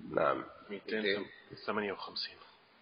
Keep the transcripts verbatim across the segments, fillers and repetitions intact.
نعم مئتين وثمانية وخمسين.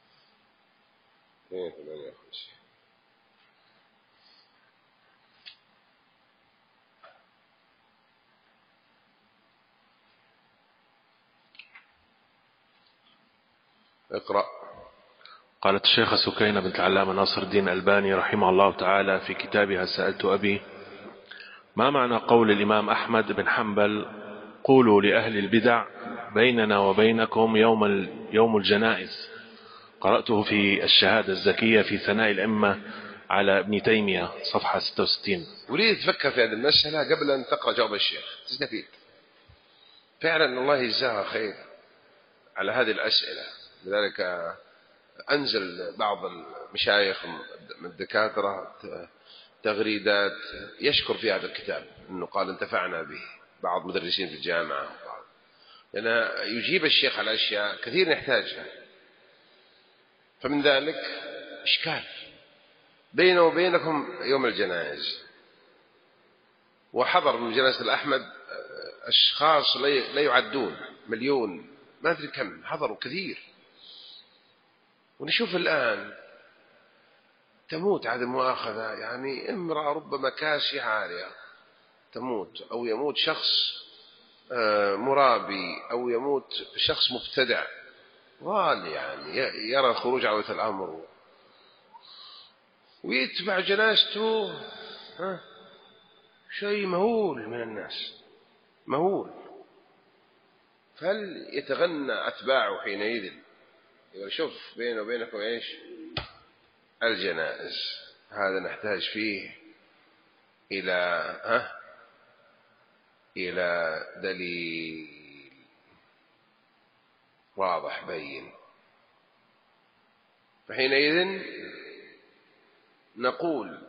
اقرأ. قالت الشيخة سكينة بنت العلامة ناصر الدين الألباني رحمه الله تعالى في كتابها سألت أبي: ما معنى قول الإمام أحمد بن حنبل: قولوا لأهل البدع بيننا وبينكم يوم يوم الجنائز؟ قرأته في الشهادة الزكية في ثناء الأئمة على ابن تيمية صفحة ستة وستين. أريد تفكر في هذه المسألة قبل أن تقرأ جواب الشيخ تستفيد فعلا. الله يجزاها خير على هذه الأسئلة. لذلك أنزل بعض المشايخ من الدكاترة تغريدات يشكر في هذا الكتاب أنه قال انتفعنا به، بعض مدرسين في الجامعة، لأن يجيب الشيخ على أشياء كثير نحتاجها. فمن ذلك إشكال بينه وبينكم يوم الجنائز، وحضر من جنازة الأحمد أشخاص لا يعدون، مليون ما أدري كم حضروا كثير. ونشوف الآن تموت عدم مؤاخذة يعني امرأة ربما كاسية عارية تموت، أو يموت شخص مرابي، أو يموت شخص مبتدع ضال يعني يرى خروج عودة الأمر ويتبع جنازته. شيء مهول من الناس، مهول. فهل يتغنى أتباعه حينئذ؟ يقول شوف بينه وبينكم إيش الجنائز. هذا نحتاج فيه إلى ها إلى دليل واضح بين. فحينئذ نقول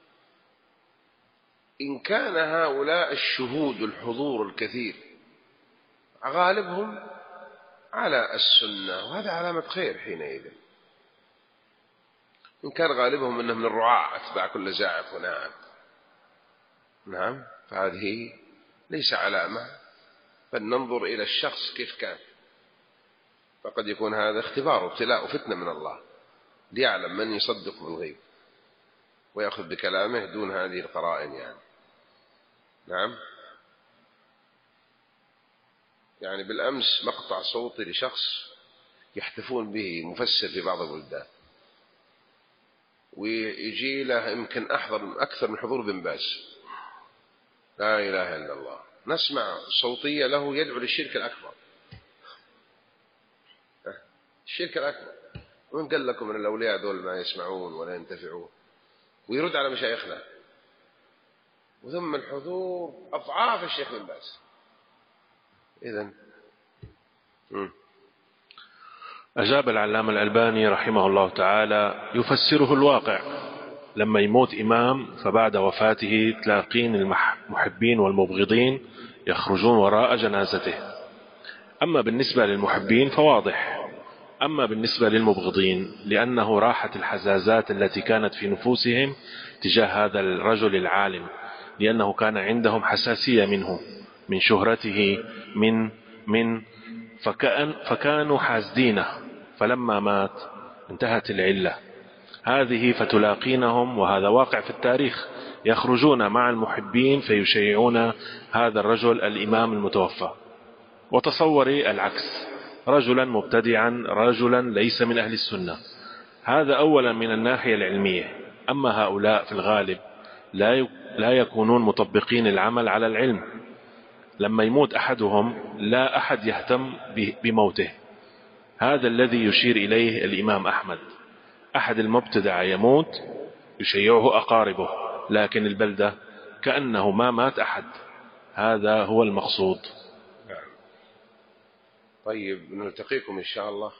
إن كان هؤلاء الشهود الحضور الكثير غالبهم على السنة، وهذا علامة خير حينئذ. إن كان غالبهم أنهم من الرعاة أتباع كل زاعف وناعم، نعم، فهذه ليس علامة، بل ننظر إلى الشخص كيف كان. فقد يكون هذا اختبار وابتلاء وفتنة من الله ليعلم من يصدق بالغيب ويأخذ بكلامه دون هذه القرائن يعني. نعم. يعني بالأمس مقطع صوتي لشخص يحتفون به مفسر في بعض البلدان، ويجي له يمكن أحضر أكثر من حضور بن باز، لا إله إلا الله. نسمع صوتية له يدعو للشرك الأكبر. الشرك الأكبر، ومن قال لكم أن الأولياء دول ما يسمعون ولا ينتفعون؟ ويرد على مشايخنا، وثم الحضور أضعاف الشيخ بن باز. إذن أجاب العلامة الألباني رحمه الله تعالى: يفسره الواقع. لما يموت إمام فبعد وفاته تلاقين المحبين والمبغضين يخرجون وراء جنازته. أما بالنسبة للمحبين فواضح، أما بالنسبة للمبغضين لأنه راحت الحزازات التي كانت في نفوسهم تجاه هذا الرجل العالم، لأنه كان عندهم حساسية منه، من شهرته، من من فكأن فكانوا حاسدينه. فلما مات انتهت العلة هذه، فتلاقينهم، وهذا واقع في التاريخ، يخرجون مع المحبين فيشيعون هذا الرجل الإمام المتوفى. وتصوري العكس، رجلا مبتدعا، رجلا ليس من أهل السنة. هذا أولا من الناحية العلمية. أما هؤلاء في الغالب لا لا يكونون مطبقين العمل على العلم. لما يموت أحدهم لا أحد يهتم بموته. هذا الذي يشير إليه الإمام أحمد. أحد المبتدع يموت يشيعه أقاربه، لكن البلدة كأنه ما مات أحد. هذا هو المقصود. طيب، نلتقيكم إن شاء الله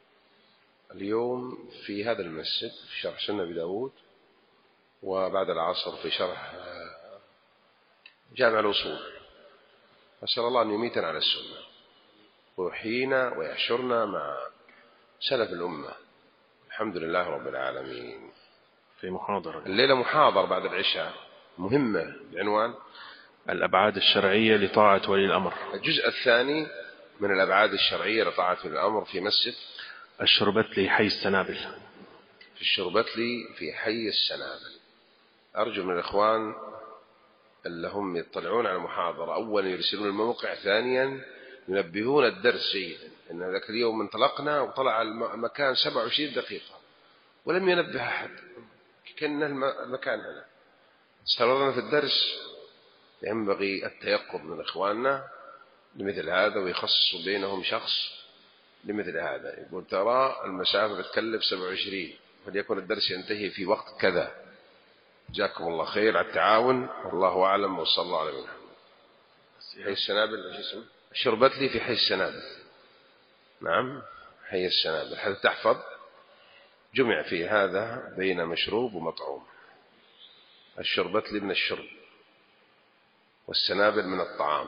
اليوم في هذا المسجد في شرح سنة أبي داود، وبعد العصر في شرح جامع الأصول. أسأل الله أن يميتنا على السنة ويحيينا ويحشرنا مع سلف الأمة. الحمد لله رب العالمين. في محاضرة الليلة محاضرة بعد العشاء مهمة بعنوان الأبعاد الشرعية لطاعة ولي الأمر. الجزء الثاني من الأبعاد الشرعية لطاعة الأمر في مسجد الشربتلي حي السنابل. في الشربتلي في حي السنابل. أرجو من الإخوان اللي هم يطلعون على المحاضرة أولا يرسلون الموقع، ثانيا ينبهون الدرس جيدا، إن ذاك اليوم انطلقنا وطلع المكان سبعة وعشرين دقيقة ولم ينبه أحد، كأن المكان هنا. استمرنا في الدرس، ينبغي التيقظ من إخواننا لمثل هذا، ويخصصوا بينهم شخص لمثل هذا، يقول ترى المسافة بتكلف سبعة وعشرين، فليكن الدرس ينتهي في وقت كذا. جزاكم الله خير على التعاون، والله أعلم، وصلى الله على محمد. حي السنابل اسمه الشربتلي في حي السنابل. نعم حي السنابل، حتى تحفظ جمع في هذا بين مشروب ومطعوم. الشربتلي من الشرب والسنابل من الطعام.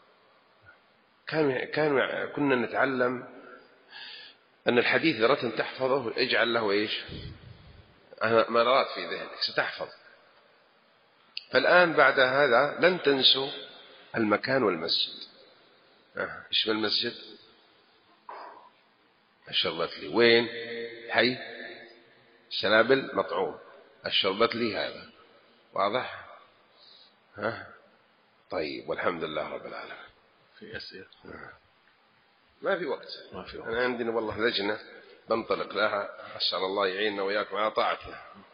كان كان كنا نتعلم أن الحديث إذا أردت تحفظه اجعل له إيش مرات في ذهنك ستحفظ. فالآن بعد هذا لن تنسوا المكان والمسجد. اسم المسجد الشربتلي، وين؟ حي سنابل مطعوم، الشربتلي هذا واضح؟ ها طيب، والحمد لله رب العالمين. في أسئلة؟ ما في وقت. ما في وقت. أنا عندنا والله لجنة بنطلق لها، أسأل الله يعيننا وإياكم على طاعته.